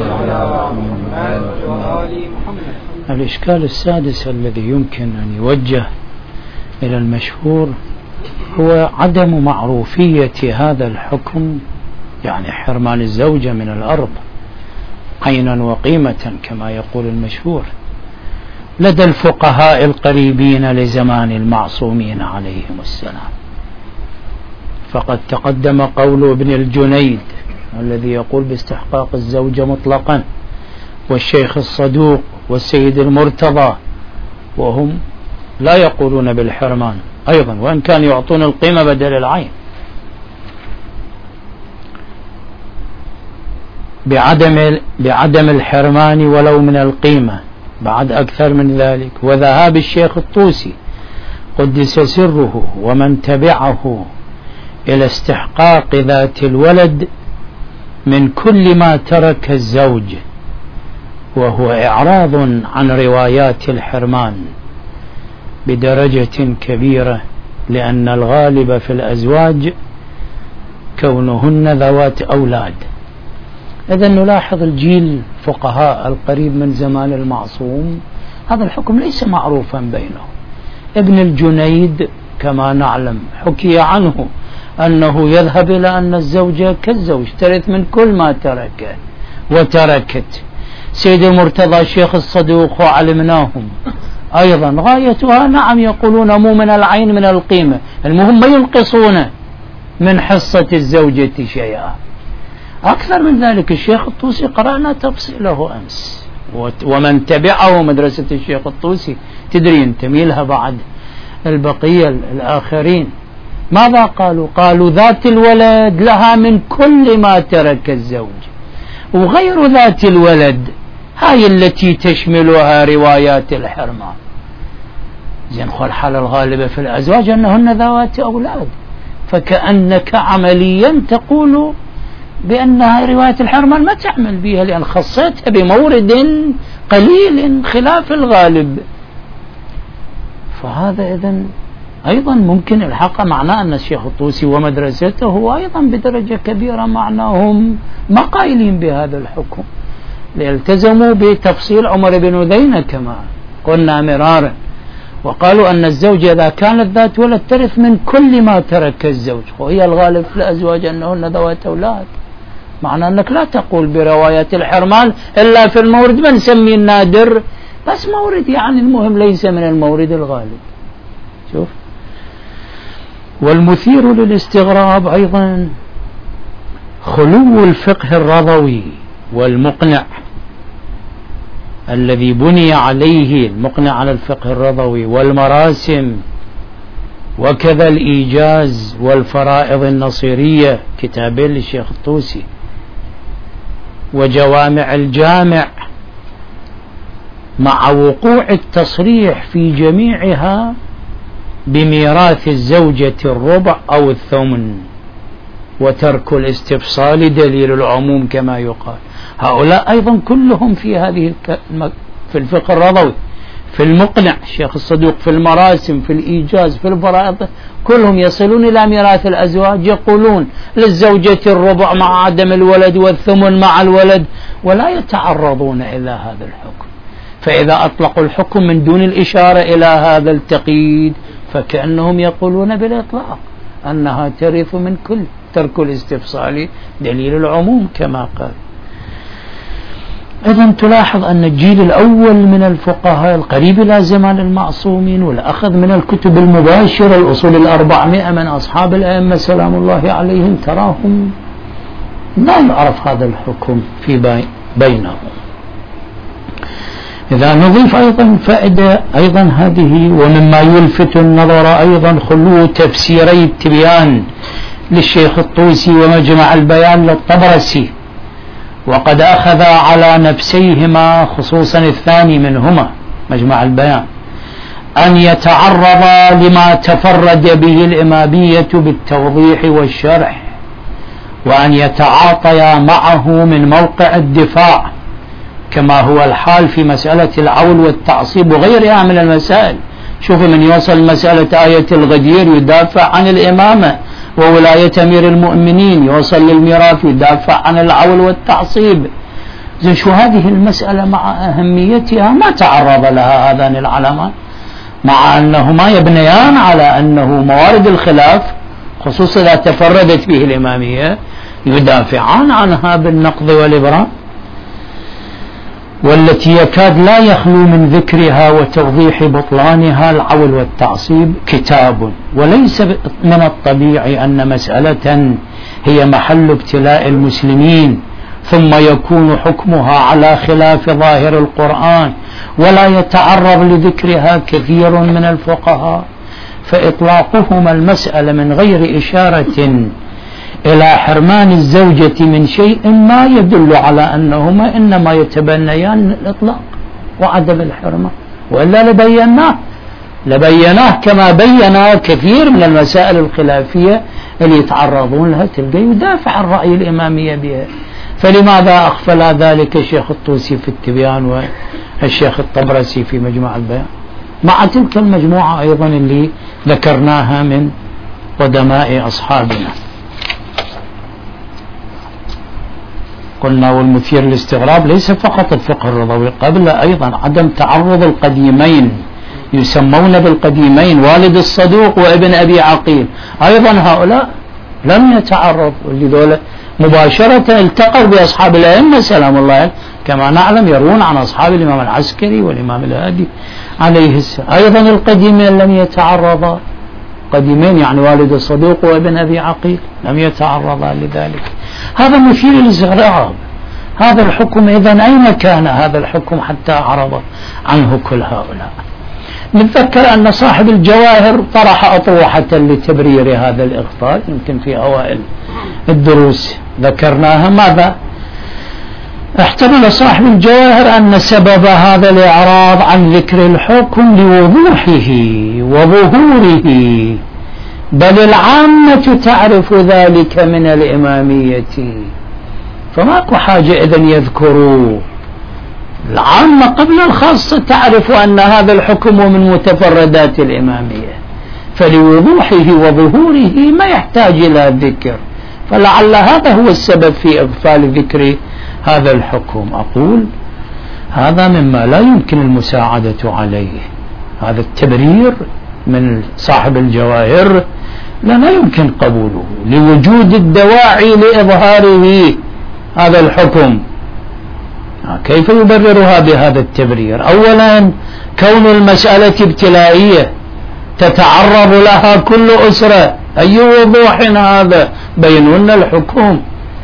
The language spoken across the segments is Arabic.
الإشكال السادس الذي يمكن أن يوجه إلى المشهور هو عدم معروفية هذا الحكم، يعني حرمان الزوجة من الأرض عينا وقيمة كما يقول المشهور لدى الفقهاء القريبين لزمان المعصومين عليهم السلام. فقد تقدم قول ابن الجنيد الذي يقول باستحقاق الزوجة مطلقا، والشيخ الصدوق والسيد المرتضى، وهم لا يقولون بالحرمان أيضا، وإن كان يعطون القيمة بدل العين، بعدم الحرمان ولو من القيمة، بعد أكثر من ذلك. وذهاب الشيخ الطوسي قدس سره ومن تبعه إلى استحقاق ذات الولد من كل ما ترك الزوج، وهو إعراض عن روايات الحرمان بدرجة كبيرة، لأن الغالب في الأزواج كونهن ذوات أولاد. إذن نلاحظ الجيل فقهاء القريب من زمان المعصوم هذا الحكم ليس معروفا بينهم. ابن الجنيد كما نعلم حكي عنه أنه يذهب إلى أن الزوجة كالزوج ترث من كل ما تركه وتركت. سيد المرتضى الشيخ الصدوق وعلمناهم أيضا غايتها نعم يقولون مو من العين من القيمة، المهم ما ينقصون من حصة الزوجة شيئا. أكثر من ذلك الشيخ الطوسي قرأنا تفصيله أمس، ومن تبعه مدرسة الشيخ الطوسي تدري ينتمي لها بعد البقية الآخرين. ماذا قالوا؟ قالوا ذات الولد لها من كل ما ترك الزوج، وغير ذات الولد هاي التي تشملها روايات الحرمان. زين، الحالة الغالبة في الأزواج أنهن ذوات أولاد، فكأنك عمليا تقول بأنها رواية الحرمان ما تعمل بها لأن خصيتها بمورد قليل خلاف الغالب. فهذا إذن أيضا ممكن الحق معناه أن الشيخ الطوسي ومدرسته أيضا بدرجة كبيرة معناهم ما قائلين بهذا الحكم، ليلتزموا بتفصيل عمر بن أذينة كما قلنا مرارا، وقالوا أن الزوجة إذا كانت ذات ولد ترث من كل ما ترك الزوج، وهي الغالب في الأزواج أنهن ذوات أولاد. معنى أنك لا تقول بروايات الحرمان إلا في المورد ما نسميه النادر، بس مورد يعني المهم ليس من المورد الغالب. شوف، والمثير للاستغراب أيضا خلو الفقه الرضوي والمقنع الذي بني عليه المقنع على الفقه الرضوي والمراسم، وكذا الإيجاز والفرائض النصيرية كتابين للشيخ الطوسي، وجوامع الجامع، مع وقوع التصريح في جميعها بميراث الزوجة الربع أو الثمن، وترك الاستفصال دليل العموم كما يقال. هؤلاء أيضا كلهم في هذه في الفقه الرضوي، في المقنع الشيخ الصدوق، في المراسم، في الإيجاز، في الفرائض، كلهم يصلون إلى ميراث الأزواج يقولون للزوجة الربع مع عدم الولد والثمن مع الولد، ولا يتعرضون إلى هذا الحكم. فإذا أطلقوا الحكم من دون الإشارة إلى هذا التقييد فكأنهم يقولون بالإطلاق أنها ترث من كل، ترك الاستفصال دليل العموم كما قال. إذن تلاحظ أن الجيل الأول من الفقهاء القريب إلى زمان المعصومين والأخذ من الكتب المباشرة الأصول 400 من أصحاب الأئمة سلام الله عليهم تراهم لا يعرف هذا الحكم في بينهم. إذا نضيف أيضا فائدة أيضا هذه، ومما يلفت النظر أيضا خلو تفسيري التبيان للشيخ الطوسي ومجمع البيان للطبرسي، وقد أخذ على نفسيهما خصوصا الثاني منهما مجمع البيان أن يتعرض لما تفرد به الإمامية بالتوضيح والشرح، وأن يتعاطيا معه من موقع الدفاع كما هو الحال في مسألة العول والتعصيب وغيرها من المسائل. شوفوا من يوصل مسألة آية الغدير يدافع عن الإمامة وولاية أمير المؤمنين، يوصل للميراث يدافع عن العول والتعصيب، زين شو هذه المسألة مع أهميتها ما تعرض لها هذان العلمان، مع أنه ما يبنيان على أنه موارد الخلاف خصوصا إذا تفردت به الإمامية يدافعان عنها بالنقض والإبرام، والتي يكاد لا يخلو من ذكرها وتوضيح بطلانها العول والتعصيب كتاب. وليس من الطبيعي أن مسألة هي محل ابتلاء المسلمين ثم يكون حكمها على خلاف ظاهر القرآن ولا يتعرض لذكرها كثير من الفقهاء، فإطلاقهم المسألة من غير إشارة إلى حرمان الزوجة من شيء ما يدل على أنهما إنما يتبنيان الإطلاق وعدم الحرمان، وإلا لبيناه كما بينا كثير من المسائل الخلافية اللي يتعرضون لها تلقى يدافع عن رأي الإمامية بها. فلماذا أغفل ذلك الشيخ الطوسي في التبيان والشيخ الطبرسي في مجمع البيان مع تلك المجموعة أيضا اللي ذكرناها من قدماء أصحابنا؟ قلنا والمثير للاستغراب ليس فقط الفقه الرضوي، قبل أيضا عدم تعرض القديمين يسمون بالقديمين والد الصدوق وابن أبي عقيل، أيضا هؤلاء لم يتعرض، ولذلك مباشرة التقوا بأصحاب الأئمة سلام الله عليه كما نعلم، يروون عن أصحاب الإمام العسكري والإمام الهادي عليه السلام. أيضا القديمين لم يتعرضا، قديمين يعني والد الصدوق وابن أبي عقيل لم يتعرضا لذلك. هذا مثير للاستغراب، هذا الحكم إذن أين كان هذا الحكم حتى أعرض عنه كل هؤلاء؟ نتذكر أن صاحب الجواهر طرح أطروحة لتبرير هذا الإغفال يمكن في أوائل الدروس ذكرناها. ماذا احتمل صاحب الجواهر أن سبب هذا الإعراض عن ذكر الحكم لوضوحه وظهوره، بل العامة تعرف ذلك من الإمامية، فماكو حاجة إذن يذكروا، العامة قبل الخاصة تعرف أن هذا الحكم من متفردات الإمامية، فلوضوحه وظهوره ما يحتاج إلى ذكر، فلعل هذا هو السبب في إغفال ذكر هذا الحكم. أقول هذا مما لا يمكن المساعدة عليه، هذا التبرير من صاحب الجواهر لا يمكن قبوله لوجود الدواعي لإظهاره هذا الحكم. كيف يبررها بهذا التبرير؟ أولا كون المسألة ابتلائية تتعرض لها كل أسرة، أي وضوح هذا؟ بينون الحكم.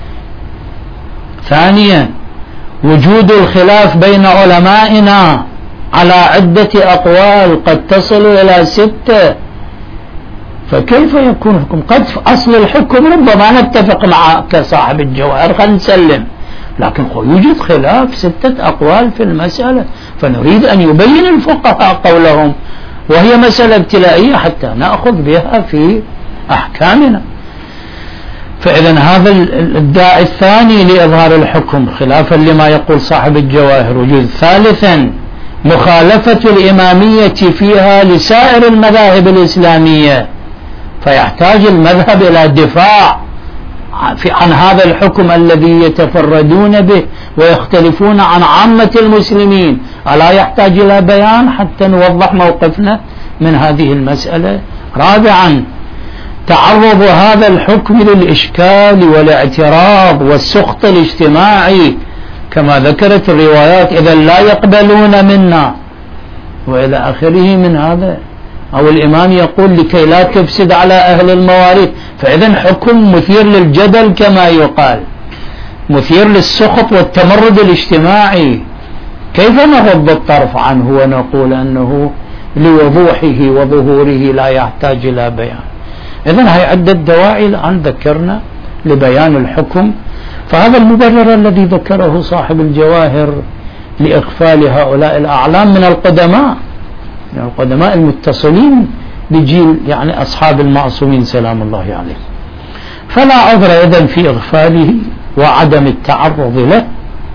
ثانيا وجود الخلاف بين علمائنا على عدة أقوال قد تصل إلى 6، فكيف يكون حكم؟ قد أصل الحكم ربما نتفق مع كصاحب الجواهر خلينا نسلم، لكن يوجد خلاف 6 أقوال في المسألة، فنريد أن يبين الفقهاء قولهم، وهي مسألة ابتلائية حتى نأخذ بها في أحكامنا. فإذا هذا الداعي الثاني لإظهار الحكم خلافا لما يقول صاحب الجواهر وجود. ثالثا مخالفة الإمامية فيها لسائر المذاهب الإسلامية، فيحتاج المذهب إلى دفاع عن هذا الحكم الذي يتفردون به ويختلفون عن عامة المسلمين، ألا يحتاج إلى بيان حتى نوضح موقفنا من هذه المسألة؟ رابعا تعرض هذا الحكم للإشكال والاعتراض والسخط الاجتماعي كما ذكرت الروايات، إذا لا يقبلون منا وإلى آخره من هذا، أو الإمام يقول لكي لا تفسد على أهل المواريث، فإذا حكم مثير للجدل كما يقال، مثير للسخط والتمرد الاجتماعي، كيف نغض الطرف عنه ونقول أنه لوضوحه وظهوره لا يحتاج إلى بيان؟ إذن هي عدة دواعي الآن ذكرنا لبيان الحكم، فهذا المبرر الذي ذكره صاحب الجواهر لإغفال هؤلاء الأعلام من القدماء المتصلين بجيل يعني أصحاب المعصومين سلام الله عليه، فلا عذر إذن في إغفاله وعدم التعرض له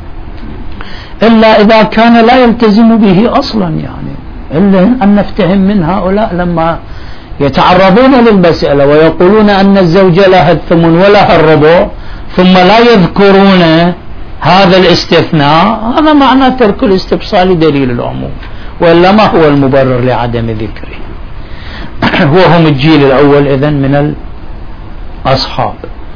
إلا إذا كان لا يلتزم به أصلا، يعني إلا أن نفتهم من هؤلاء لما يتعرضون للمسألة ويقولون أن الزوجة لها الثمن ولها الربع ثم لا يذكرون هذا الاستثناء هذا معناه ترك الاستفصال دليل العموم، وإلا ما هو المبرر لعدم ذكره. وهم الجيل الأول إذن من الأصحاب.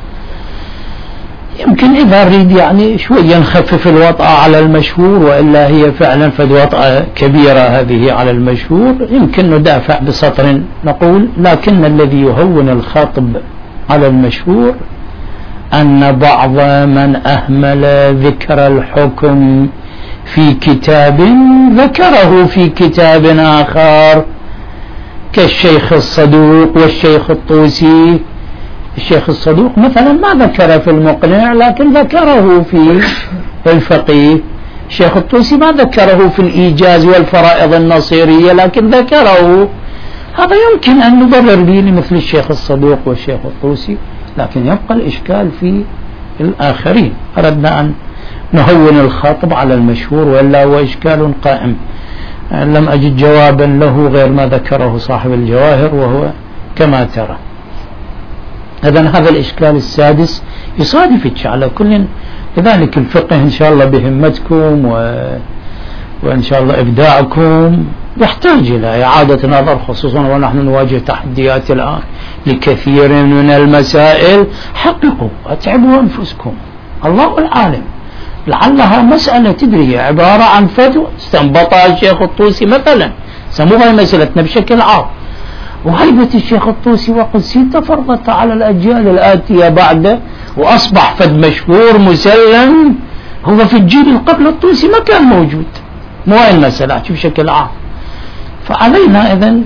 يمكن إذا نريد يعني شوية نخفف الوطأة على المشهور، وإلا هي فعلا فد وطأة كبيرة هذه على المشهور، يمكن ندافع بسطر نقول: لكن الذي يهون الخطب على المشهور أن بعض من أهمل ذكر الحكم في كتاب ذكره في كتاب آخر، كالشيخ الصدوق والشيخ الطوسي. الشيخ الصدوق مثلا ما ذكر في المقنع لكن ذكره في الفقيه، الشيخ الطوسي ما ذكره في الإيجاز والفرائض النصيرية لكن ذكره. هذا يمكن أن نبرر به لمثل الشيخ الصدوق والشيخ الطوسي، لكن يبقى الإشكال في الآخرين. أردنا أن نهون الخاطب على المشهور، وإلا هو إشكال قائم لم أجد جوابا له غير ما ذكره صاحب الجواهر، وهو كما ترى. إذن هذا الإشكال السادس يصادف على كل. لذلك الفقه إن شاء الله بهمتكم وإن شاء الله إبداعكم يحتاج إلى إعادة نظر، خصوصا ونحن نواجه تحديات الآن لكثير من المسائل. حققوا، أتعبوا أنفسكم، الله العالم. لعلها مسألة تدري عبارة عن فتوى استنبطها الشيخ الطوسي مثلا، سموها مسألتنا بشكل عام، وهيبة الشيخ الطوسي وقدسي تفرضت على الأجيال الآتية بعده، وأصبح فد مشهور مسلم هو في الجيل قبل الطوسي ما كان موجود. مو هاي المسألة بشكل عام. فعلينا إذن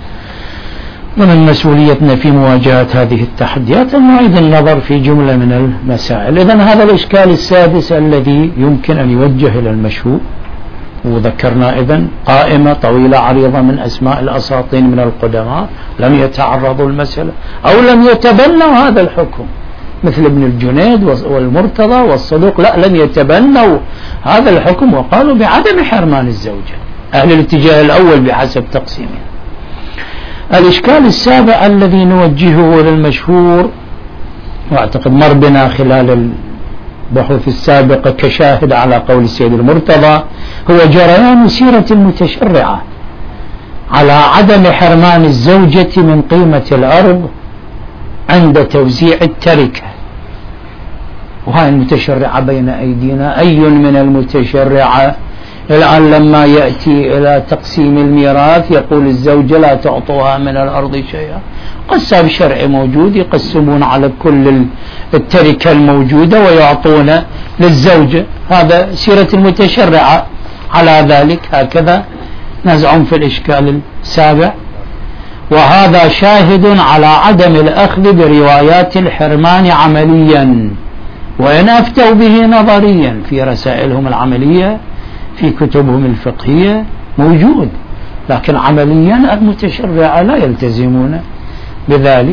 ومن مسؤوليتنا في مواجهة هذه التحديات أن نعيد النظر في جملة من المسائل. إذن هذا الإشكال السادس الذي يمكن أن يوجه إلى المشهور، وذكرنا إذن قائمة طويلة عريضة من أسماء الأساطين من القدماء لم يتعرضوا المسألة أو لم يتبنوا هذا الحكم، مثل ابن الجنيد والمرتضى والصدوق، لا، لم يتبنوا هذا الحكم وقالوا بعدم حرمان الزوجة، أهل الاتجاه الأول بحسب تقسيمه. الإشكال السابع الذي نوجهه للمشهور، واعتقد مر بنا خلال البحوث السابقة كشاهد على قول السيد المرتضى، هو جريان سيرة المتشرعة على عدم حرمان الزوجة من قيمة الأرض عند توزيع التركة. وهاي المتشرعة بين أيدينا، أي من المتشرعة الآن لما يأتي إلى تقسيم الميراث يقول الزوجة لا تعطوها من الأرض شيئا، قسام شرعي موجود يقسمون على كل التركة الموجودة ويعطون للزوجة. هذا سيرة المتشرعة على ذلك، هكذا نزعم في الإشكال السابع. وهذا شاهد على عدم الأخذ بروايات الحرمان عمليا، وإن أفتوا به نظريا في رسائلهم العملية في كتبهم الفقهية موجود، لكن عمليا المتشرعة لا يلتزمون بذلك.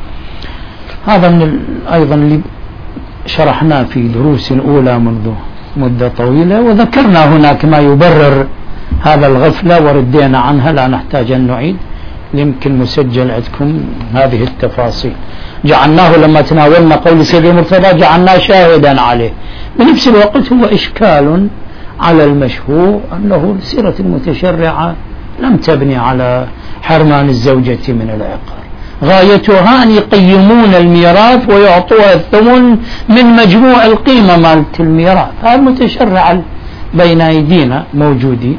هذا من أيضا اللي شرحناه في دروس أولى منذ مدة طويلة، وذكرنا هناك ما يبرر هذا الغفلة وردينا عنها، لا نحتاج أن نعيد، يمكن مسجل عندكم هذه التفاصيل. جعلناه لما تناولنا قول سيد المرتضى جعلناه شاهدا عليه. بنفس الوقت هو إشكال على المشهور أنه سيرة المتشرعة لم تبني على حرمان الزوجة من العقار، غايتها أن يقيمون الميراث ويعطوها الثمن من مجموع القيمة مالت الميراث. هذا المتشرع بين أيدينا موجودين،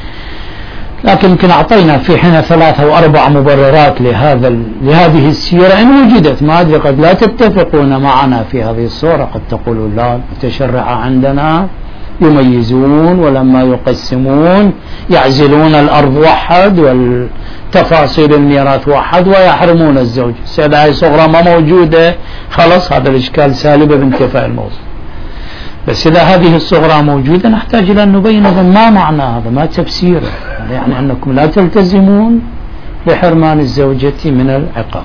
لكن يمكن أعطينا في حين 3 أو 4 مبررات لهذه السيرة إن وجدت. ما أدري قد لا تتفقون معنا في هذه الصورة، قد تقولون لا المتشرعة عندنا يميزون ولما يقسمون يعزلون الأرض وحد والتفاصيل الميراث وحد ويحرمون الزوج. السيدة هاي صغرى ما موجودة، خلص هذا الإشكال سالبة بانتفاء الموضوع. بس إذا هذه الصغرى موجودة نحتاج إلى أن نبين ما معنى هذا، ما تفسيره، يعني أنكم لا تلتزمون بحرمان الزوجة من العقاب.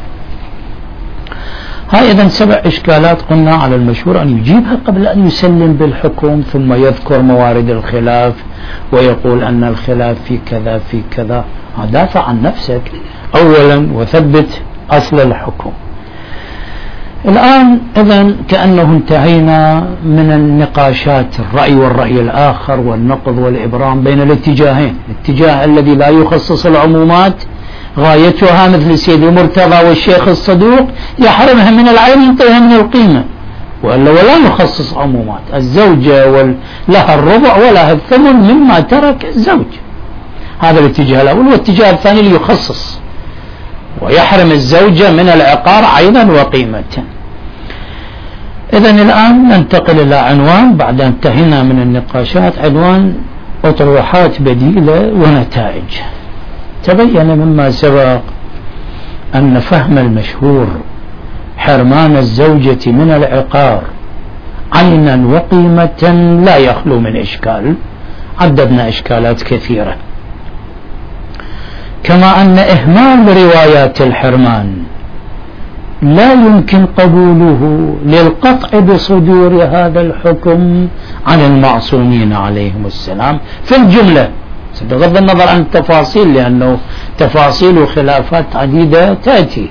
هاي إذن 7 إشكالات قلنا على المشهور أن يجيبها قبل أن يسلم بالحكم، ثم يذكر موارد الخلاف ويقول أن الخلاف في كذا في كذا. دافع عن نفسك أولا وثبت أصل الحكم. الآن إذن كأنه انتهينا من النقاشات الرأي والرأي الآخر والنقض والإبرام بين الاتجاهين. الاتجاه الذي لا يخصص العمومات غايتها مثل السيد المرتضى والشيخ الصدوق يحرمها من العين ينطيها من القيمة، ولا يخصص عمومات. الزوجة لها الربع ولها الثمن مما ترك الزوج، هذا الاتجاه الأول. والاتجاه الثاني ليخصص ويحرم الزوجة من العقار عينا وقيمة. إذن الآن ننتقل إلى عنوان بعد أن انتهينا من النقاشات، عنوان أطروحات بديلة ونتائج. تبين مما سبق أن فهم المشهور حرمان الزوجة من العقار عينا وقيمة لا يخلو من إشكال، عددنا إشكالات كثيرة، كما أن إهمال روايات الحرمان لا يمكن قبوله للقطع بصدور هذا الحكم عن المعصومين عليهم السلام في الجملة، بغض النظر عن التفاصيل، لأنه تفاصيل وخلافات عديدة تأتي.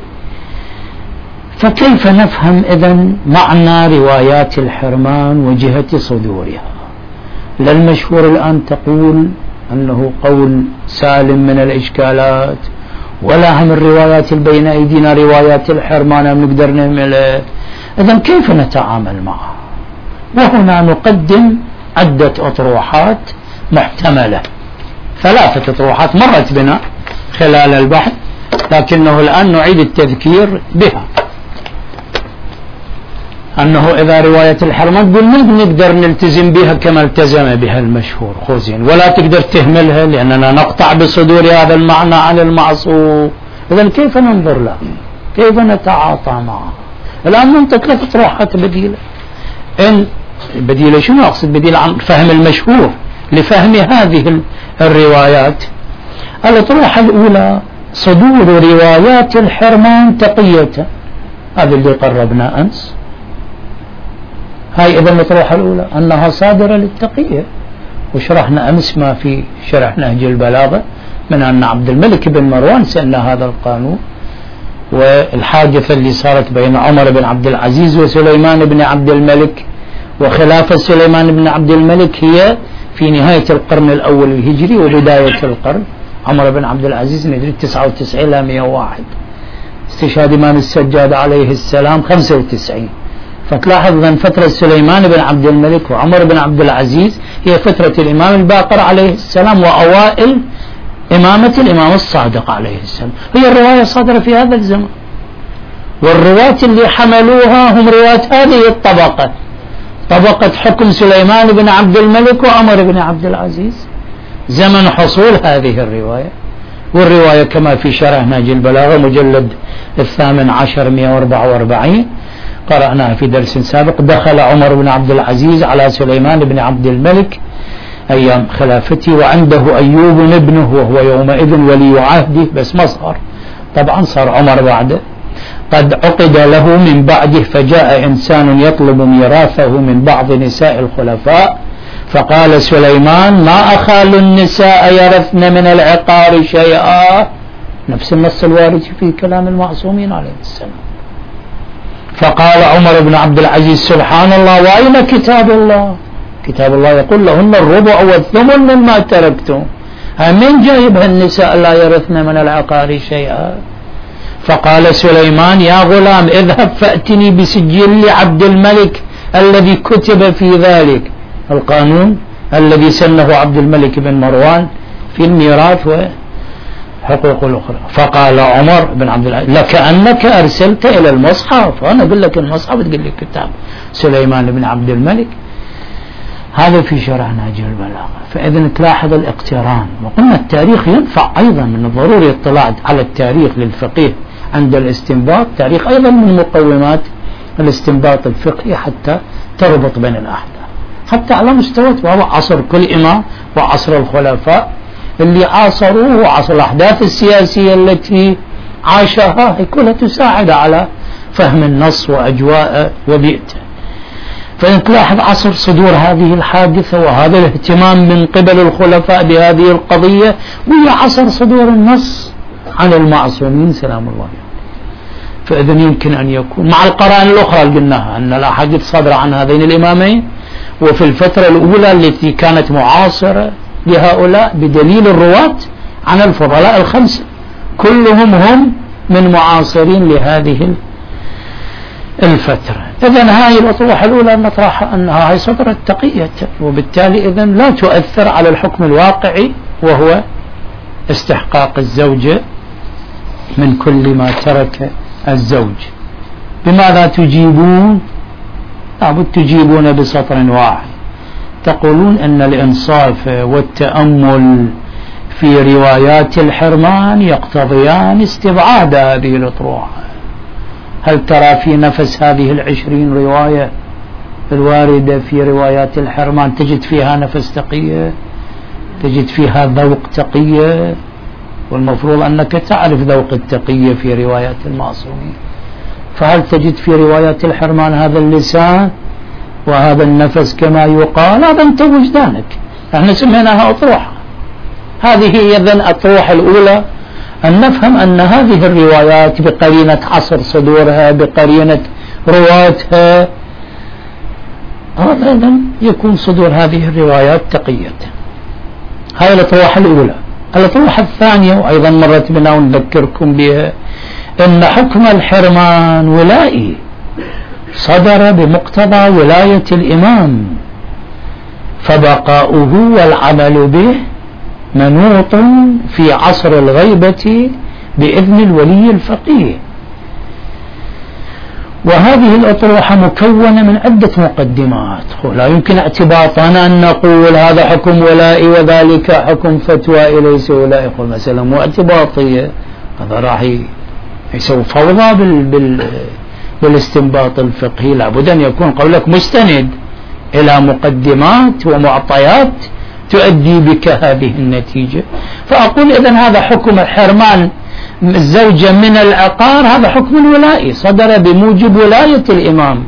فكيف نفهم إذن معنى روايات الحرمان وجهة صدورها؟ للمشهور الآن تقول أنه قول سالم من الإشكالات، ولا هم الروايات بين أيدينا روايات الحرمان نقدر نعمله. إذن كيف نتعامل معها؟ وهنا نقدم عدة أطروحات محتملة، 3 أطروحات مرت بنا خلال البحث، لكنه الآن نعيد التذكير بها. أنه إذا رواية الحرمان قلنا نقدر نلتزم بها كما التزم بها المشهور خوزين، ولا تقدر تهملها لأننا نقطع بصدور هذا المعنى عن المعصوم. إذن كيف ننظر لها؟ كيف نتعاطى معها؟ الآن ننطق 3 أطروحات بديلة. إن بديلة شنو أقصد؟ بديلة عن فهم المشهور لفهم هذه الروايات. الأطروحة الأولى صدور روايات الحرمان تقية، هذا اللي قربنا أمس. هاي إذا الأطروحة الأولى أنها صادرة للتقية، وشرحنا أمس ما في شرح نهج البلاغة من أن عبد الملك بن مروان سن هذا القانون، والحادثة اللي صارت بين عمر بن عبد العزيز وسليمان بن عبد الملك، وخلافة سليمان بن عبد الملك هي في نهاية القرن الأول الهجري وبداية القرن. عمر بن عبد العزيز ندري 99 إلى 101، استشهاد إمام السجاد عليه السلام 95. فتلاحظ أن فترة سليمان بن عبد الملك وعمر بن عبد العزيز هي فترة الإمام الباقر عليه السلام وأوائل إمامة الإمام الصادق عليه السلام. هي الرواية صادرة في هذا الزمن، والرواة اللي حملوها هم رواة هذه الطبقة، طبقة حكم سليمان بن عبد الملك وعمر بن عبد العزيز زمن حصول هذه الرواية. والرواية كما في شرح نهج البلاغة مجلد 18 144 قرأناها في درس سابق. دخل عمر بن عبد العزيز على سليمان بن عبد الملك أيام خلافته، وعنده أيوب ابنه وهو يومئذ ولي عهده، بس ما صار، طبعا صار عمر بعده. قد عقد له من بعده، فجاء إنسان يطلب ميراثه من بعض نساء الخلفاء، فقال سليمان: ما أخال النساء يرثن من العقار شيئا، نفس النص الوارد في كلام المعصومين عليه السلام. فقال عمر بن عبد العزيز: سبحان الله، وأين كتاب الله؟ كتاب الله يقول لهن الربع والثمن مما تركتم، من جايبها النساء لا يرثن من العقار شيئا؟ فقال سليمان: يا غلام اذهب فأتني بسجل عبد الملك الذي كتب في ذلك القانون الذي سنه عبد الملك بن مروان في الميراث وحقوق الأخرى. فقال عمر بن عبد العزيز: لكأنك أرسلت إلى المصحف، وأنا أقول لك المصحف تقول لي كتاب سليمان بن عبد الملك. هذا في شرح نهج البلاغة. فإذا تلاحظ الاقتران. وقلنا التاريخ ينفع أيضا، من الضروري اطلاع على التاريخ للفقيه عند الاستنباط. تاريخ أيضا من مقومات الاستنباط الفقهي حتى تربط بين الأحداث، حتى على مستوى وهو عصر كل إمام وعصر الخلفاء اللي عاصروه وعصر الأحداث السياسية التي عاشها، كلها تساعد على فهم النص وأجواءه وبيئته. فنلاحظ عصر صدور هذه الحادثة وهذا الاهتمام من قبل الخلفاء بهذه القضية، وهي عصر صدور النص عن المعصومين سلام الله عليه. فإذن يمكن أن يكون مع القرائن الأخرى اللي قلناها أن الأحاديث صادرة عن هذين الإمامين وفي الفترة الأولى التي كانت معاصرة لهؤلاء بدليل الرواة عن الفضلاء الخمسة كلهم هم من معاصرين لهذه الفترة. إذن هذه الأطروحة الأولى نطرحها أنها هي صدرت تقية وبالتالي إذن لا تؤثر على الحكم الواقعي وهو استحقاق الزوجة من كل ما ترك الزوج. بماذا تجيبون؟ لابد تجيبون بسطر واحد، تقولون أن الإنصاف والتأمل في روايات الحرمان يقتضيان استبعاد هذه الأطروحة. هل ترى في نفس هذه 20 رواية الواردة في روايات الحرمان تجد فيها نفس تقية، تجد فيها ذوق تقية؟ والمفروض أنك تعرف ذوق التقية في روايات المعصومين، فهل تجد في روايات الحرمان هذا اللسان وهذا النفس كما يقال؟ هذا أنت وجدانك، احنا سميناها أطروحة. هذه هي إذن الأطروحة الأولى، أن نفهم أن هذه الروايات بقرينة عصر صدورها بقرينة رواتها أيضا يكون صدور هذه الروايات تقية. هذه الأطروحة الأولى. الأطروحة الثانية وأيضا مرت بنا ونذكركم بها أن حكم الحرمان ولائي صدر بمقتضى ولاية الإمام، فبقاؤه والعمل به منوط في عصر الغيبة بإذن الولي الفقيه. وهذه الأطروحة مكونة من عدة مقدمات، لا يمكن اعتباطنا أن نقول هذا حكم ولائي وذلك حكم فتوى ليس ولائي، المسألة مو اعتباطية، هذا راح يسوي فوضى بالاستنباط الفقهي. لابد أن يكون قولك مستند إلى مقدمات ومعطيات تؤدي بك هذه النتيجة. فأقول إذن هذا حكم حرمان الزوجة من العقار هذا حكم الولائي صدر بموجب ولاية الإمام،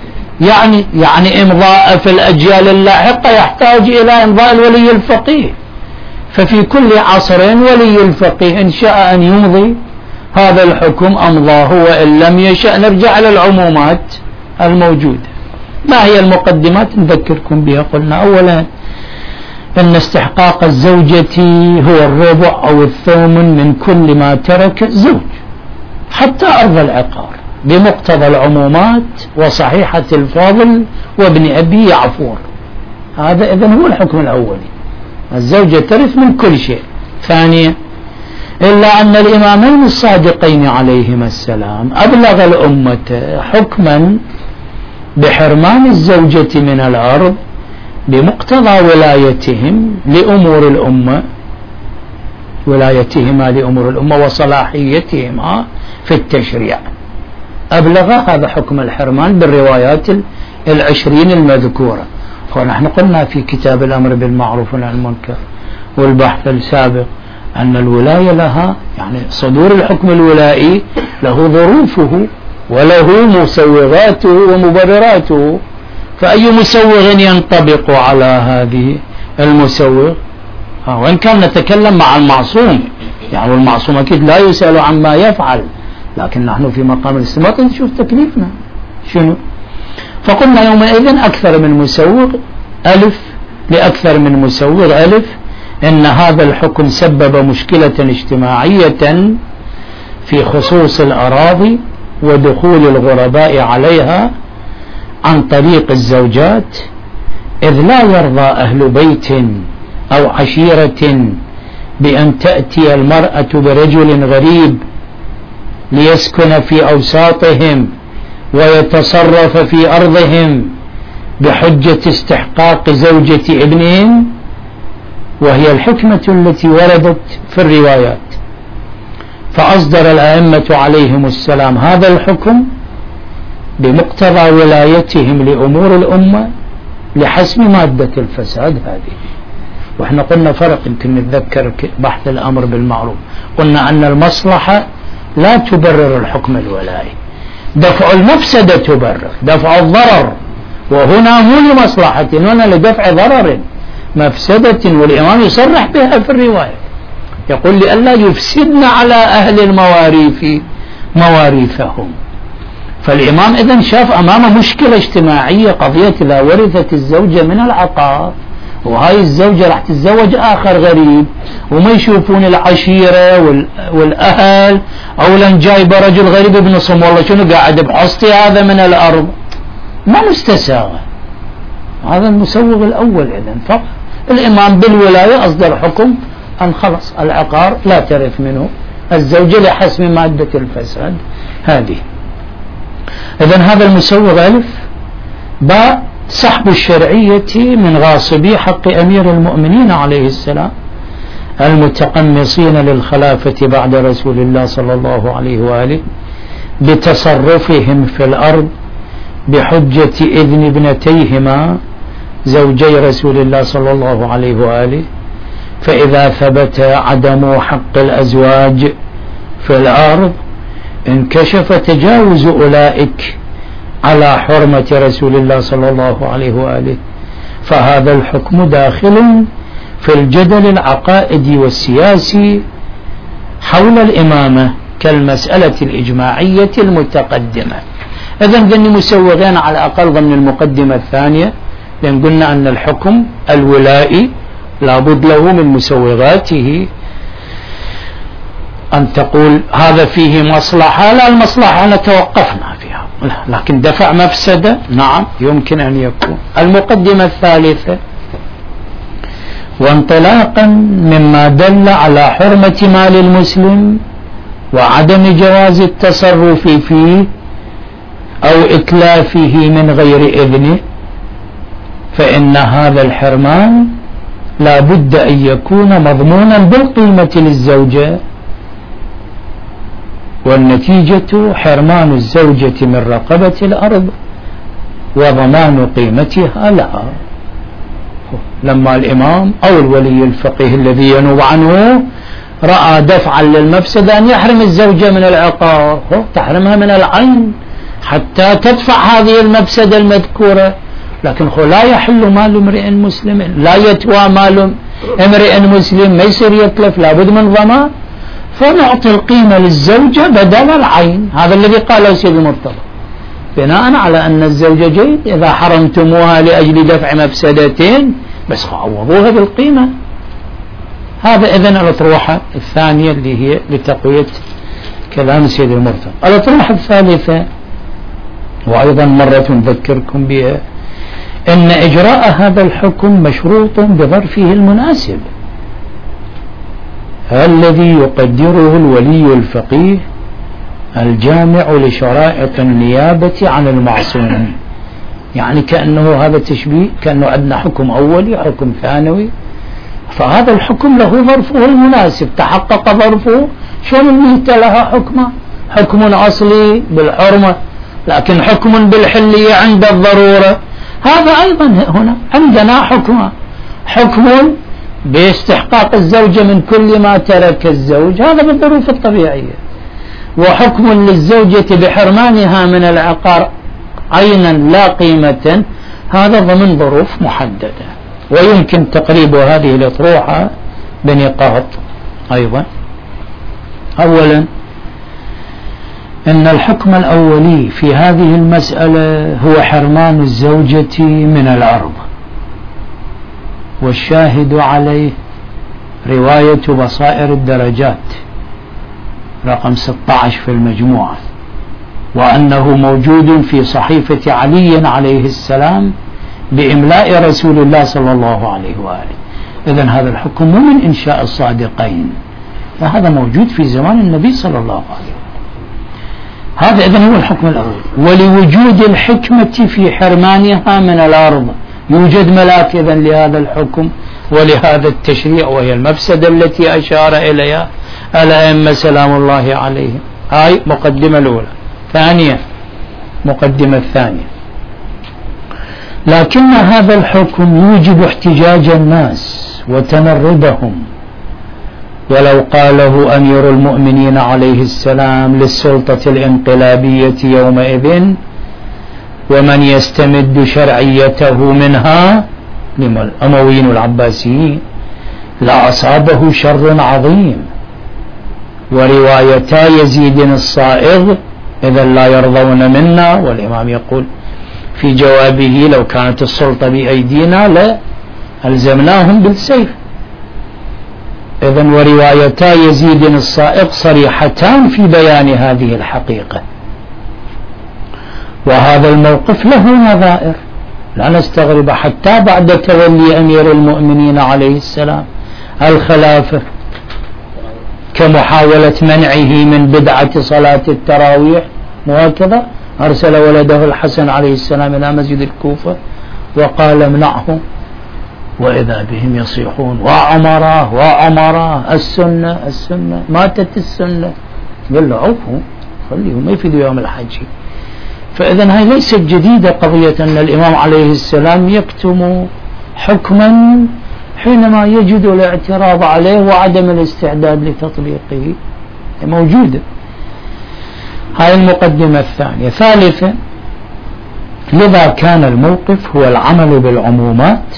يعني إمضاء في الأجيال اللاحقة يحتاج إلى إمضاء الولي الفقيه. ففي كل عصر ولي الفقيه إن شاء أن يمضي هذا الحكم أمضاه، وإن لم يشأ نرجع إلى العمومات الموجودة. ما هي المقدمات نذكركم بها؟ قلنا أولا أن استحقاق الزوجة هو الربع أو الثمن من كل ما ترك الزوج حتى أرض العقار بمقتضى العمومات وصحيحة الفاضل وابن أبي يعفور. هذا إذن هو الحكم الأولي، الزوجة ترث من كل شيء. ثانيا إلا أن الإمامين الصادقين عليهما السلام أبلغ الأمة حكما بحرمان الزوجة من الأرض بمقتضى ولايتهم لأمور الأمة، ولايتهما لأمور الأمة وصلاحيتهما في التشريع. أبلغ هذا حكم الحرمان بالروايات 20 المذكورة. ونحن قلنا في كتاب الأمر بالمعروف والنهي عن المنكر والبحث السابق أن الولاية لها يعني صدور الحكم الولائي له ظروفه وله مسوغاته ومبرراته، فأي مسوغ ينطبق على هذه المسوغ؟ وإن كان نتكلم مع المعصوم، يعني المعصوم أكيد لا يسأل عما يفعل، لكن نحن في مقام الاستنباط نشوف تكليفنا شنو. فقلنا يومئذ أكثر من مسوغ ألف لأكثر من مسوغ ألف إن هذا الحكم سبب مشكلة اجتماعية في خصوص الأراضي ودخول الغرباء عليها عن طريق الزوجات، إذ لا يرضى أهل بيت أو عشيرة بأن تأتي المرأة برجل غريب ليسكن في أوساطهم ويتصرف في أرضهم بحجة استحقاق زوجة ابنهم، وهي الحكمة التي وردت في الروايات. فأصدر الأئمة عليهم السلام هذا الحكم بمقتضى ولايتهم لأمور الأمة لحسم مادة الفساد هذه. وإحنا قلنا فرق، يمكن نتذكر بحث الأمر بالمعروف، قلنا أن المصلحة لا تبرر الحكم الولائي، دفع المفسدة تبرر، دفع الضرر، وهنا مو لمصلحة، هنا لدفع ضرر مفسدة، والإمام يصرح بها في الرواية، يقول لئلا يفسدن على أهل المواريث مواريثهم. فالإمام إذن شاف أمامه مشكلة اجتماعية، قضية إذا ورثت الزوجة من العقار وهاي الزوجة راح تتزوج آخر غريب وما يشوفون العشيرة والأهل، أولا جايبة رجل غريب ابن صم والله شنو قاعد بحصتي هذا من الأرض، ما مستساغة. هذا المسوغ الأول. إذن فالإمام بالولاية أصدر حكم أن خلص العقار لا ترث منه الزوجة لحسم مادة الفساد هذه. إذن هذا المسوغ ألف. باء سحب الشرعية من غاصبي حق أمير المؤمنين عليه السلام المتقمصين للخلافة بعد رسول الله صلى الله عليه وآله بتصرفهم في الأرض بحجة إذن ابنتيهما زوجي رسول الله صلى الله عليه وآله. فإذا ثبت عدم حق الأزواج في الأرض انكشف تجاوز أولئك على حرمة رسول الله صلى الله عليه وآله. فهذا الحكم داخل في الجدل العقائدي والسياسي حول الإمامة كالمسألة الإجماعية المتقدمة. إذن ذني مسوغين على الأقل ضمن المقدمة الثانية، لأن قلنا أن الحكم الولائي لابد له من مسوغاته أن تقول هذا فيه مصلحة، لا المصلحة توقفنا فيها، لكن دفع مفسدة نعم يمكن أن يكون. المقدمة الثالثة وانطلاقا مما دل على حرمة مال المسلم وعدم جواز التصرف فيه أو إتلافه من غير إذنه، فإن هذا الحرمان لا بد أن يكون مضمونا بالقيمة للزوجة، والنتيجة حرمان الزوجة من رقبة الأرض وضمان قيمتها لها. لما الإمام أو الولي الفقيه الذي ينوب عنه رأى دفعا للمفسدة أن يحرم الزوجة من العقار، تحرمها من العين حتى تدفع هذه المفسدة المذكورة، لكن لا يحل مال امرئ مسلم، لا يتوى مال امرئ مسلم، ما يصير يتلف، لابد من ضمان، فنعطي القيمة للزوجة بدل العين. هذا الذي قاله سيد المرتضى بناء على أن الزوجة جيد إذا حرمتموها لأجل دفع مفسدتين بس عوضوها بالقيمة. هذا إذن الأطروحة الثانية اللي هي لتقوية كلام سيد المرتضى. الأطروحة الثالثة وأيضا مرة نذكركم بها أن إجراء هذا الحكم مشروط بظرفه المناسب الذي يقدره الولي الفقيه الجامع لشرائط النيابة عن المعصوم. يعني كأنه هذا تشبيه، كأنه عندنا حكم أولي حكم ثانوي، فهذا الحكم له ظرفه المناسب، تحقق ظرفه شلون نهت لها حكمه، حكم أصلي بالحرمة لكن حكم بالحلية عند الضرورة. هذا أيضا هنا عندنا حكم باستحقاق الزوجة من كل ما ترك الزوج، هذا بالظروف الطبيعية، وحكم للزوجة بحرمانها من العقار عينا لا قيمة، هذا ضمن ظروف محددة. ويمكن تقريب هذه الأطروحة بنقاط أيضا. أولا أن الحكم الأولي في هذه المسألة هو حرمان الزوجة من العرض، والشاهد عليه رواية بصائر الدرجات رقم 16 في المجموعة، وأنه موجود في صحيفة علي عليه السلام بإملاء رسول الله صلى الله عليه وآله. إذن هذا الحكم مو من إنشاء الصادقين، فهذا موجود في زمان النبي صلى الله عليه وآله. هذا إذن هو الحكم الأول. ولوجود الحكمة في حرمانها من الأرض، يوجد ملاك إذن لهذا الحكم ولهذا التشريع، وهي المفسدة التي أشار إليها الأئمة سلام الله عليهم. هاي مقدمة الأولى. ثانية مقدمة الثانية، لكن هذا الحكم يوجب احتجاج الناس وتمردهم، ولو قاله أمير المؤمنين عليه السلام للسلطة الانقلابية يومئذ ومن يستمد شرعيته منها الأمويين والعباسيين لا أصابه شر عظيم. وروايتا يزيد الصائغ إذا لا يرضون منا، والإمام يقول في جوابه لو كانت السلطة بأيدينا لألزمناهم بالسيف. إذن وروايتا يزيد الصائغ صريحتان في بيان هذه الحقيقة، وهذا الموقف له نظائر لا نستغرب حتى بعد تولي أمير المؤمنين عليه السلام الخلافة، كمحاولة منعه من بدعة صلاة التراويح، وهكذا أرسل ولده الحسن عليه السلام إلى مسجد الكوفة وقال امنعهم، وإذا بهم يصيحون وعمره وعمره السنة السنة، ماتت السنة، قال له عفوا خليهم ما يفيدوا يوم الحج. فإذا هاي ليست جديدة قضية أن الإمام عليه السلام يكتم حكما حينما يجد الاعتراض عليه وعدم الاستعداد لتطبيقه، موجودة. هاي المقدمة الثانية. ثالثا، لذا كان الموقف هو العمل بالعمومات،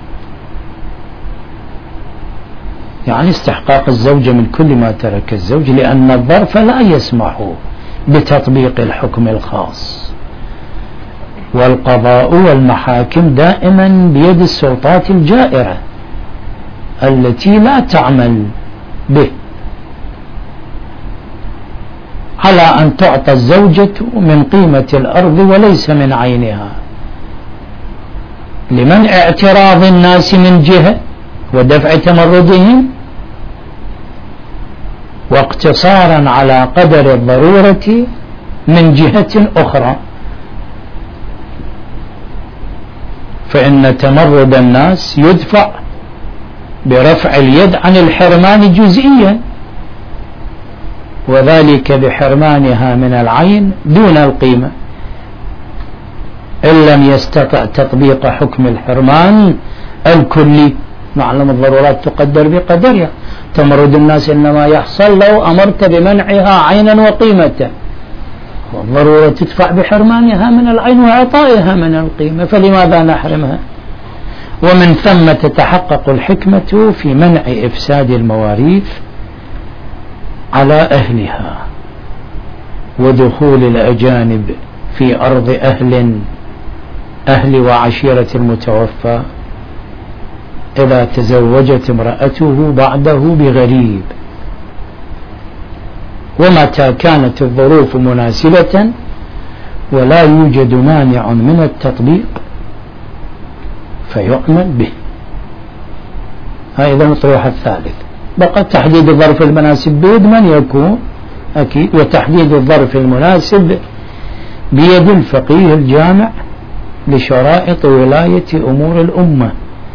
يعني استحقاق الزوجة من كل ما ترك الزوج، لأن الظرف لا يسمح بتطبيق الحكم الخاص، والقضاء والمحاكم دائما بيد السلطات الجائرة التي لا تعمل به، على أن تعطى الزوجة من قيمة الأرض وليس من عينها، لمنع اعتراض الناس من جهة ودفع تمردهم، واقتصارا على قدر الضرورة من جهة أخرى. فإن تمرد الناس يدفع برفع اليد عن الحرمان جزئيا، وذلك بحرمانها من العين دون القيمة، إن لم يستطع تطبيق حكم الحرمان الكلي. معلوم الضرورات تقدر بقدرها، تمرد الناس إنما يحصل لو أمرت بمنعها عينا وقيمة، والضرورة تدفع بحرمانها من العين وإعطائها من القيمة، فلماذا نحرمها؟ ومن ثم تتحقق الحكمة في منع إفساد المواريث على أهلها، ودخول الأجانب في أرض أهل وعشيرة المتوفى إذا تزوجت امرأته بعده بغريب. ومتى كانت الظروف مناسبة ولا يوجد مانع من التطبيق فيؤمن به. هذا المطروح الثالث. بقى تحديد الظرف المناسب بيد من يكون أكيد، وتحديد الظرف المناسب بيد الفقيه الجامع لشرائط ولاية أمور الأمة.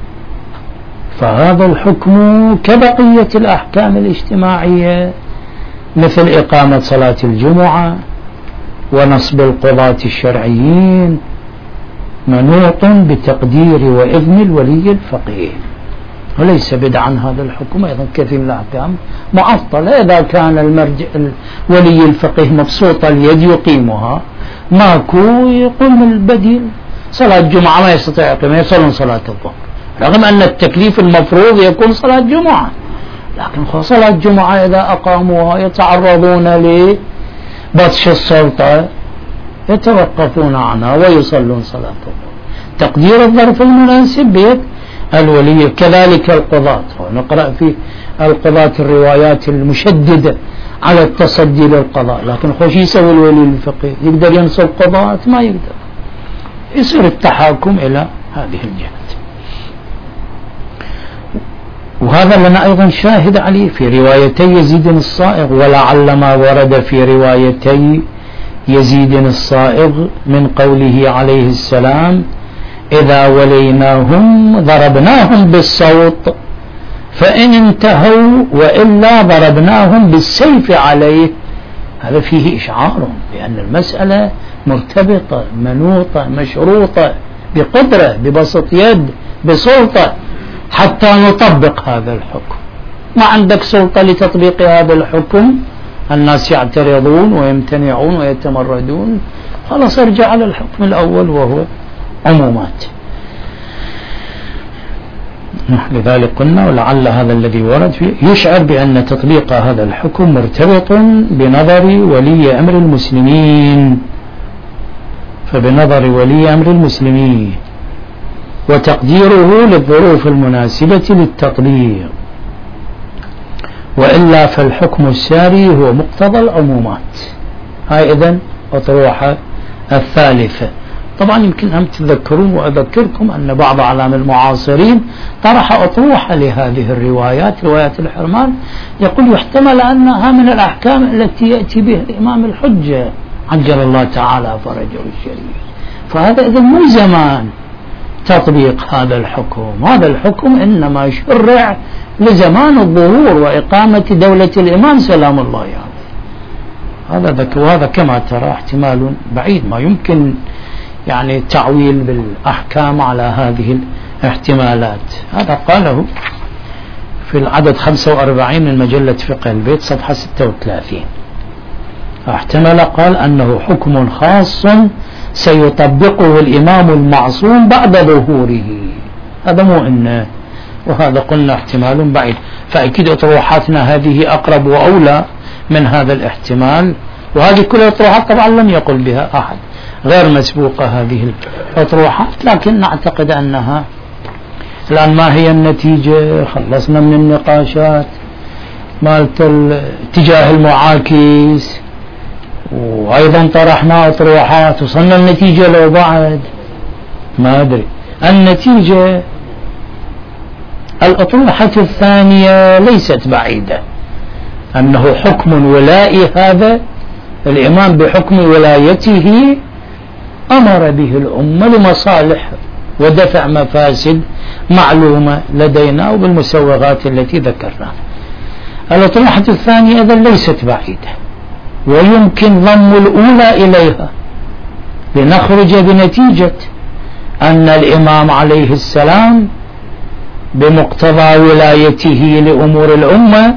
فهذا الحكم كبقية الأحكام الاجتماعية مثل إقامة صلاة الجمعة ونصب القضاة الشرعيين منوط بتقدير وإذن الولي الفقيه، وليس بدعا هذا الحكم. أيضا كثير من الأحكام معطلة، إذا كان ولي الفقيه مبسوط اليد يقيمها، ماكو يقول من البديل. صلاة الجمعة ما يستطيع يقيمها، يصلون صلاة الظهر، رغم أن التكليف المفروض يكون صلاة جمعة، لكن صلاة الجمعة إذا أقاموها يتعرضون لبطش السلطة، يتوقفون عنها ويصلون صلاة الظهر. تقدير الظرف المناسب بيد الولي. كذلك القضاة، نقرأ في القضاة الروايات المشددة على التصدي للقضاء، لكن خوش يسوي الولي الفقيه؟ يقدر ينصب قضاة؟ ما يقدر. يصير التحاكم إلى هذه الجهة. وهذا لنا أيضا شاهد عليه في روايتي يزيد الصائغ، ولعل ما ورد في روايتي يزيد الصائغ من قوله عليه السلام: إذا وليناهم ضربناهم بالصوت فإن انتهوا وإلا ضربناهم بالسيف عليه. هذا فيه إشعار بأن المسألة مرتبطة منوطة مشروطة بقدرة، ببسط يد، بسلطة، حتى نطبق هذا الحكم. ما عندك سلطة لتطبيق هذا الحكم، الناس يعترضون ويمتنعون ويتمردون، خلاص ارجع على الحكم الأول وهو عمومات. لذلك قلنا ولعل هذا الذي ورد فيه يشعر بأن تطبيق هذا الحكم مرتبط بنظر ولي أمر المسلمين، فبنظر ولي أمر المسلمين وتقديره للظروف المناسبة للتطبيق، وإلا فالحكم الساري هو مقتضى العمومات. هاي إذن أطروحة الثالثة. طبعا يمكن أن تذكرون وأذكركم أن بعض علماء المعاصرين طرح أطروحة لهذه الروايات، روايات الحرمان، يقول يحتمل أنها من الأحكام التي يأتي بها الإمام الحجة عجل الله تعالى فرجه الشريف، فهذا إذن مو زمان تطبيق هذا الحكم. هذا الحكم إنما يشرع لزمان الظهور وإقامة دولة الإمام سلام الله عليه. هذا كما ترى احتمال بعيد، ما يمكن يعني التعويل بالأحكام على هذه الاحتمالات. هذا قاله في العدد 45 من مجلة فقه البيت صفحة 36. احتمل قال أنه حكم خاص سيطبقه الإمام المعصوم بعد ظهوره، هذا مو إنه، وهذا قلنا احتمال بعيد، فأكيد أطروحاتنا هذه أقرب وأولى من هذا الاحتمال. وهذه كل الأطروحات طبعا لم يقل بها أحد، غير مسبوقة هذه الأطروحات، لكن نعتقد أنها الآن ما هي النتيجة. خلصنا من النقاشات مالت الاتجاه المعاكس، وأيضا طرحنا أطروحات، وصلنا النتيجة لو بعد ما أدري. النتيجة الأطروحة الثانية ليست بعيدة، أنه حكم ولائي، هذا الإمام بحكم ولايته أمر به الأمة لمصالح ودفع مفاسد معلومة لدينا وبالمسوغات التي ذكرناها. الأطروحة الثانية إذن ليست بعيدة، ويمكن ضم الأولى إليها لنخرج بنتيجة أن الإمام عليه السلام بمقتضى ولايته لأمور الأمة،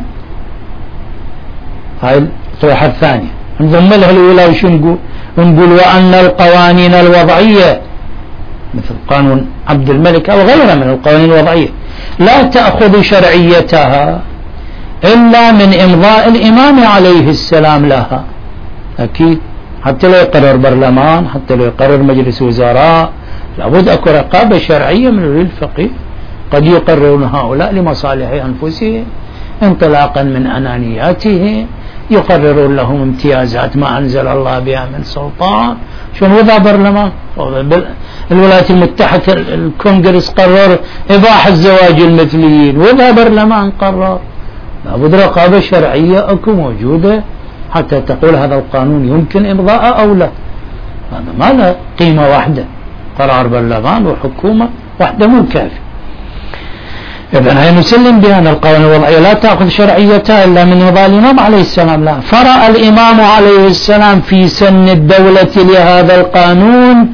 هاي الأطروحة الثانية نضم لها الأولى، وش نقول وأن القوانين الوضعية مثل قانون عبد الملك أو غيرها من القوانين الوضعية لا تأخذ شرعيتها إلا من إمضاء الإمام عليه السلام لها. أكيد حتى لو يقرر برلمان، حتى لو يقرر مجلس وزراء، لابد أكو رقابة شرعية من الفقه. قد يقررون هؤلاء لمصالح أنفسهم انطلاقا من أنانياتهم، يقررون لهم امتيازات ما أنزل الله بها من سلطان. شنو ذا برلمان؟ الولايات المتحدة الكونغرس قرر إباحة زواج المثليين، وذا برلمان قرر. لابد رقابة شرعية أكو موجودة حتى تقول هذا القانون يمكن إمضاءه أو لا. هذا ما له قيمة واحدة، قرار برلمان وحكومة واحدة مو كافي. إذن هي نسلم بأن القوانين الوضعية لا تأخذ شرعيتها إلا من إمضاء الإمام عليه السلام. لا، فرأى الإمام عليه السلام في سن الدولة لهذا القانون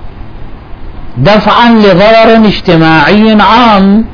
دفعا لضرر اجتماعي عام،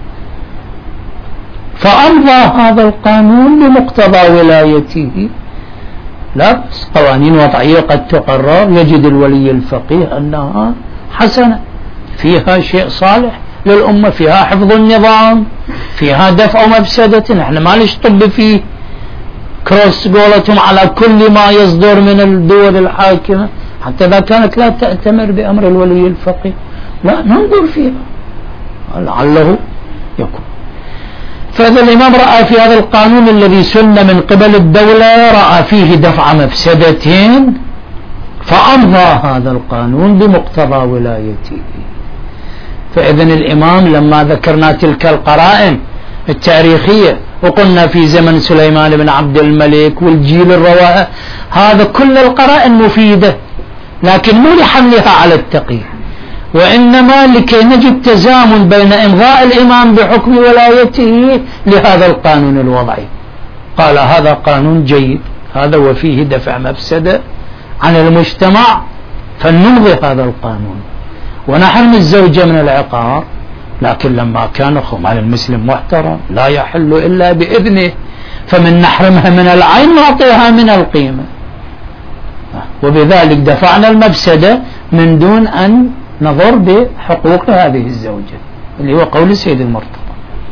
فأمضى هذا القانون بمقتضى ولايته. لا بس قوانين وضعية قد تقرر، يجد الولي الفقيه أنها حسنة، فيها شيء صالح للأمة، فيها حفظ النظام، فيها دفع مفسدة. نحن ما نشطب فيه كروس قولتهم على كل ما يصدر من الدول الحاكمة، حتى إذا كانت لا تأتمر بأمر الولي الفقيه لا ننظر فيها لعله يكون. فإذا الإمام رأى في هذا القانون الذي سن من قبل الدولة رأى فيه دفع مفسدتين، فأمضى هذا القانون بمقتضى ولايته. فإذن الإمام لما ذكرنا تلك القرائن التاريخية وقلنا في زمن سليمان بن عبد الملك والجيل الروائع، هذا كل القرائن مفيدة، لكن مو لحملها على التقييد، وإنما لكي نجد تزامن بين إمضاء الإمام بحكم ولايته لهذا القانون الوضعي. قال هذا قانون جيد، هذا وفيه دفع مفسدة عن المجتمع، فلنمضي هذا القانون ونحرم الزوجة من العقار. لكن لما كان خمال المسلم محترم لا يحل إلا بإذنه، فمن نحرمها من العين نعطيها من القيمة، وبذلك دفعنا المفسدة من دون أن نضر بحقوق هذه الزوجة، اللي هو قول السيد المرتضى.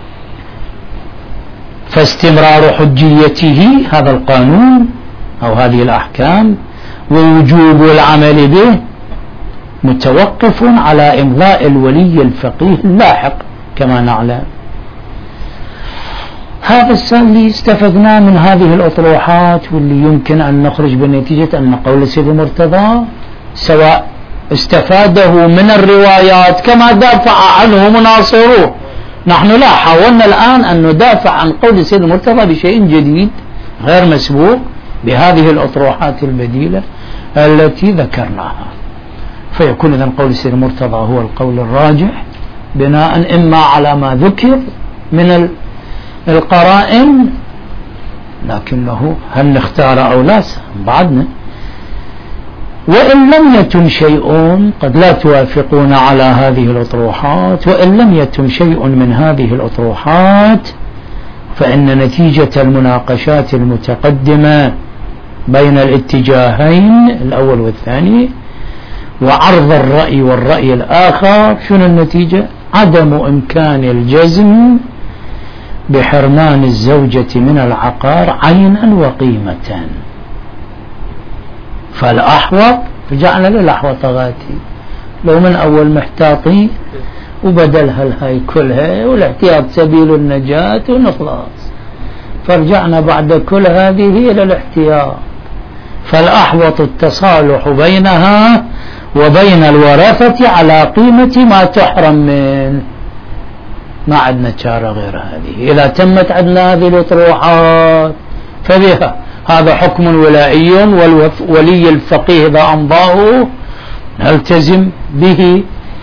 فاستمرار حجيته هذا القانون أو هذه الأحكام ووجوب العمل به متوقف على إمضاء الولي الفقيه اللاحق كما نعلم. هذا اللي استفدناه من هذه الأطروحات، واللي يمكن أن نخرج بنتيجة أن قول سيد المرتضى سواء استفاده من الروايات كما دافع عنه مناصروه. نحن لا حاولنا الآن أن ندافع عن قول سيد المرتضى بشيء جديد غير مسبوق بهذه الأطروحات البديلة التي ذكرناها، فيكون إذن قول سيد المرتضى هو القول الراجح بناء إما على ما ذكر من القرائن، لكنه هل نختار أو لا بعدنا. وإن لم يتم شيء، قد لا توافقون على هذه الأطروحات، وإن لم يتم شيء من هذه الأطروحات فإن نتيجة المناقشات المتقدمة بين الاتجاهين الأول والثاني وعرض الرأي والرأي الآخر شنو النتيجة؟ عدم إمكان الجزم بحرمان الزوجة من العقار عينا وقيمة. فالأحوط رجعنا للأحوط غاتي، لو من أول محتاطي وبدلها الهاي كلها والاحتياط سبيل النجاة ونخلص، فرجعنا بعد كل هذه إلى الاحتياط. فالأحوط التصالح بينها وبين الورثة على قيمة ما تحرم منه، ما عندنا چارة غير هذه. إذا تمت عندنا هذه الأطروحات فبها هذا حكم ولائي، والولي الفقيه إذا أمضاه نلتزم به،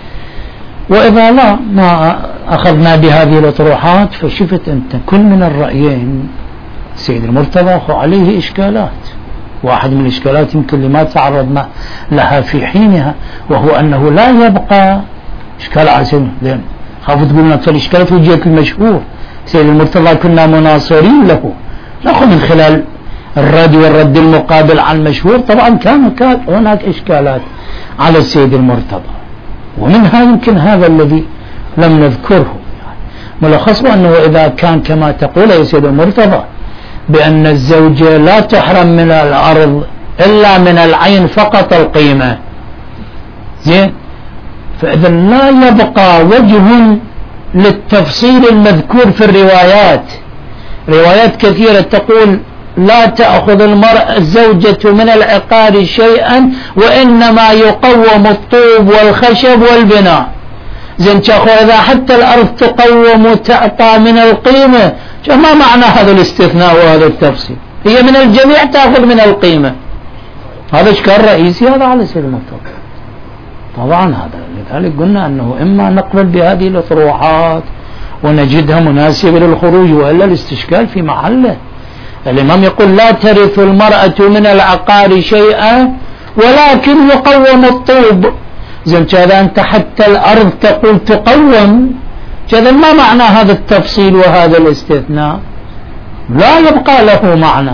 وإذا لا ما أخذنا بهذه الأطروحات. فشفت أنت كل من الرأيين سيد المرتضى عليه إشكالات، واحد من الإشكالات يمكن لما تعرضنا لها في حينها وهو أنه لا يبقى إشكال عسل. خافوا تقولنا فالإشكالات وجهك المشهور سيد المرتضى كنا مناصرين له، نأخذ من خلال الرد والرد المقابل على المشهور. طبعا كان هناك إشكالات على السيد المرتضى، ومنها يمكن هذا الذي لم نذكره. ملخصه أنه إذا كان كما تقول يا سيد المرتضى بأن الزوجة لا تحرم من الأرض إلا من العين فقط القيمة، زين، فإذا لا يبقى وجه للتفصيل المذكور في الروايات. روايات كثيرة تقول لا تأخذ المرأة الزوجة من العقار شيئا وإنما يقوم الطوب والخشب والبناء. زين تأخذ إذا حتى الأرض تقوم وتعطى من القيمة، ما معنى هذا الاستثناء وهذا التفصيل؟ هي من الجميع تأخذ من القيمة. هذا إشكال رئيسي هذا على سبيل المثال. طبعا هذا لذلك قلنا أنه إما نقبل بهذه الأطروحات ونجدها مناسبة للخروج، وإلا الاستشكال في محله. الإمام يقول لا ترث المرأة من العقار شيئا ولكن يقوم الطوب. زين كذا أنت حتى الأرض تقول تقوم، كذا ما معنى هذا التفصيل وهذا الاستثناء؟ لا يبقى له معنى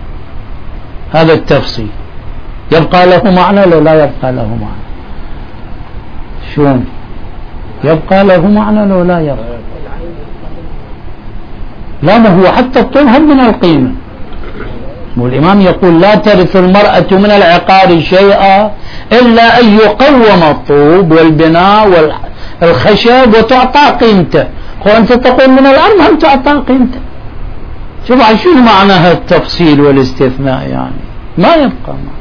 هذا التفصيل. يبقى له معنى لو لا يبقى له معنى؟ شلون يبقى له معنى لو لا يبقى؟ لا، ما هو حتى الطوب هم من القيمة. والإمام يقول لا ترث المرأة من العقار شيئا إلا أن يقوم الطوب والبناء والخشب وتعطى قيمته. وأنت تقول من الأرض هم تعطى قيمته. شوف شو معنى هذا التفصيل والاستثناء؟ يعني ما يبقى معنى.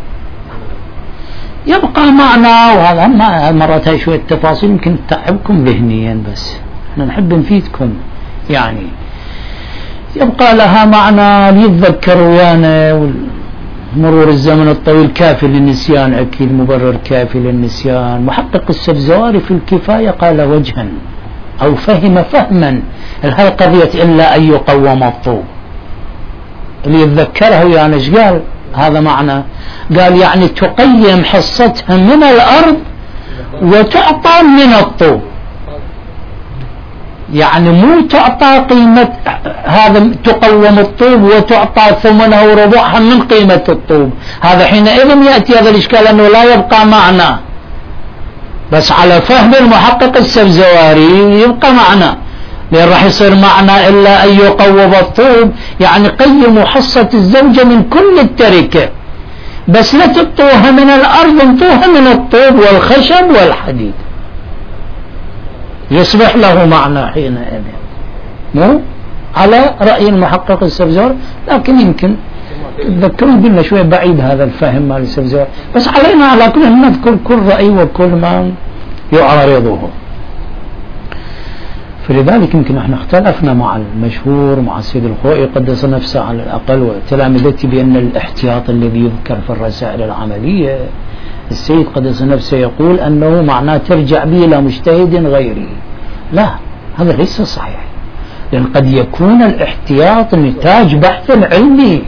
يبقى معنى، وهذا مرات هاي شوية تفاصيل يمكن تتعبكم ذهنيا، بس احنا نحب نفيدكم. يعني يبقى لها معنى ليتذكر ويانا، مرور الزمن الطويل كافي للنسيان، أكيد مبرر كافي للنسيان. محقق السبزواري في الكفاية قال وجها أو فهم فهما هاي قضية إلا أن يقوم الطوب، اللي يتذكرها يعني ايش قال؟ هذا معنى، قال يعني تقيم حصتها من الأرض وتعطى من الطوب، يعني مو تعطى قيمة هذا تقوم الطوب وتعطى ثمنه وربعها من قيمة الطوب. هذا حينئذ يأتي هذا الإشكال أنه لا يبقى معنى، بس على فهم المحقق السبزواري يبقى معنى لأن راح يصير معنى إلا أن يقوض الطوب، يعني قيموا حصة الزوجة من كل التركة، بس لا تطوها من الأرض، انطوها من الطوب والخشب والحديد، يصبح له معنى حينئذ. مو على رأي المحقق السفزار، لكن يمكن تذكرون قلنا شوية بعيد هذا الفهم مال السفزار، بس علينا على كل أن نذكر كل رأي وكل ما يعارضه. فلذلك يمكن احنا اختلفنا مع المشهور مع السيد الخوئي قدس نفسه على الأقل وتلامذتي بأن الاحتياط الذي يذكر في الرسائل العملية السيد قدس نفسه يقول أنه معناه ترجع به إلى مجتهد غيري. لا، هذا ليس صحيح، لأن قد يكون الاحتياط نتاج بحث علمي،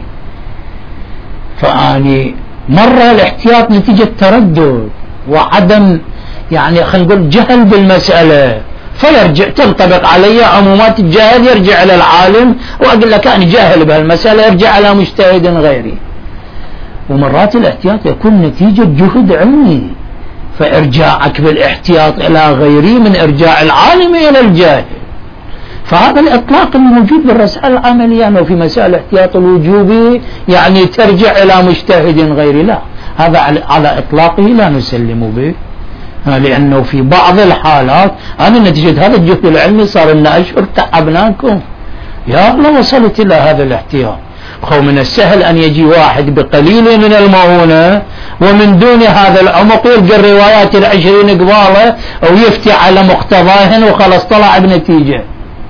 فأني مرة الاحتياط نتيجة تردد وعدم يعني خلينا نقول جهل بالمسألة، فيرجع تنطبق علي عمومات الجاهل، يرجع إلى العالم وأقول لك أنا جاهل بهالمسألة، يرجع على مجتهد غيري. ومرات الاحتياط يكون نتيجة جهد علمي، فإرجاعك بالاحتياط إلى غيري من إرجاع العالم إلى الجاهل. فهذا الإطلاق الموجود بالرسائل العملية أنه في مسائل الاحتياط الوجوبي يعني ترجع إلى مجتهد غيري، لا، هذا على إطلاقه لا نسلم به، لأنه في بعض الحالات أنا نتيجة هذا الجهد العلمي صار لنا أشهر تعبناكم، يا الله وصلت إلى هذا الاحتياط. من السهل أن يجي واحد بقليل من المؤونة ومن دون هذا العمق يلقى الروايات 20 قبالة أو يفتي على مقتضاهن وخلاص طلع بنتيجة.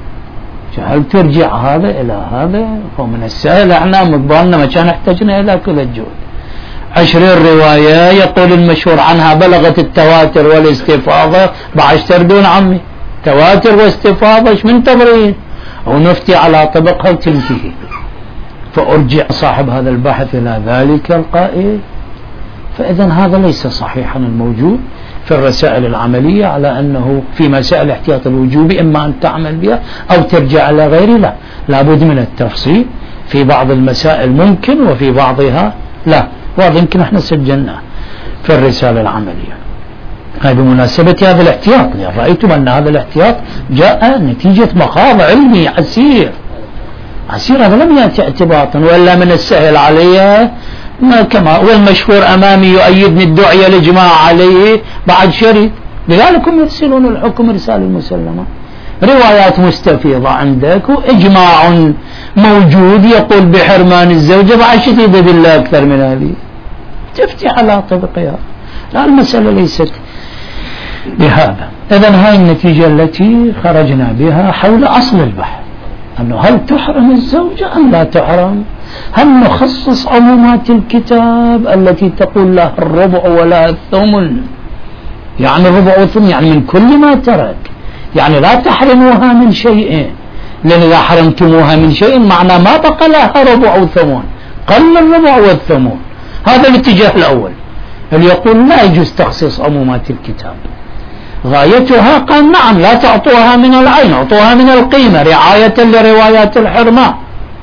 هل ترجع هذا إلى هذا؟ فمن السهل احنا مقبالنا ما كان احتجنا إلى كل الجهد. 20 رواية يقول المشهور عنها بلغت التواتر والاستفاضة، بعد تردون عمي تواتر واستفاضة ايش من تبرين، أو نفتي على طبقها وتنتهي. فأرجع صاحب هذا البحث إلى ذلك القائل. فإذا هذا ليس صحيحا الموجود في الرسائل العملية على أنه في مسائل احتياط الوجوب إما أن تعمل بها أو ترجع على غيره، لا، لابد من التفصيل، في بعض المسائل ممكن وفي بعضها لا، وهذا يمكن احنا سجلناه في الرسالة العملية. هاي بمناسبة هذا الاحتياط، رأيتم أن هذا الاحتياط جاء نتيجة مخاض علمي عسير، هذا لم يأتي اعتباطا، وإلا من السهل عليه ما كما والمشهور أمامي يؤيدني الدعية الإجماع عليه بعد شريط، لذلك هم يرسلون الحكم رسالة المسلمة، روايات مستفيضة عندك وإجماع موجود يقول بحرمان الزوجة، بعد شديدة بالله أكثر من هذه تفتي على طبقها. لا، المسألة ليست بهذا. إذن هاي النتيجة التي خرجنا بها حول أصل البحث، أنه هل تحرم الزوجة أم لا تحرم؟ هل نخصص عمومات الكتاب التي تقول لها الربع ولا الثمن، يعني الربع والثمن يعني من كل ما ترك، يعني لا تحرموها من شيء، لأن إذا حرمتموها من شيء معنى ما بقى لها ربع وثمن، قل الربع والثمن. هذا الاتجاه الأول اللي يقول لا يجوز تخصيص عمومات الكتاب، غايتها قال نعم لا تعطوها من العين، اعطوها من القيمة رعاية لروايات الحرمان.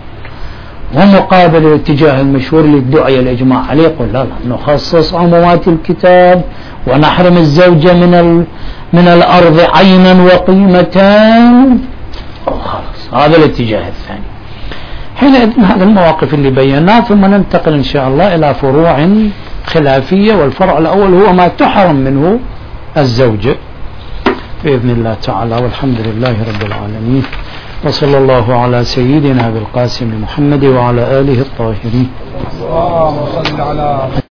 ومقابل الاتجاه المشهور للدعية الإجماع عليه يقول لا نخصص عمومات الكتاب ونحرم الزوجة من الأرض عينا وقيمتان، خلاص هذا الاتجاه الثاني. حينئذ هذا المواقف اللي بيناها، ثم ننتقل إن شاء الله إلى فروع خلافية، والفرع الأول هو ما تحرم منه الزوجة بإذن الله تعالى. والحمد لله رب العالمين، وصلى الله على سيدنا بالقاسم محمد وعلى آله الطاهرين.